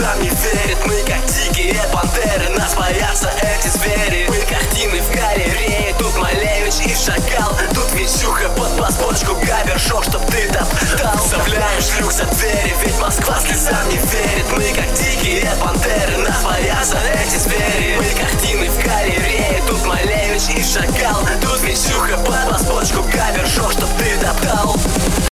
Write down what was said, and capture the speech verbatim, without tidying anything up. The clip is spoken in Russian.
глазам не верит. Мы как дикие пантеры, нас боятся эти звери. Мы картины в галерее, тут Малевич и Шагал. Тут Вичуха под подбочку, Габер-шоу, чтоб ты топтал. Вставляем шлюх за двери, ведь Москва слезам не верит. Мы как дикие пантеры, нас боятся эти звери.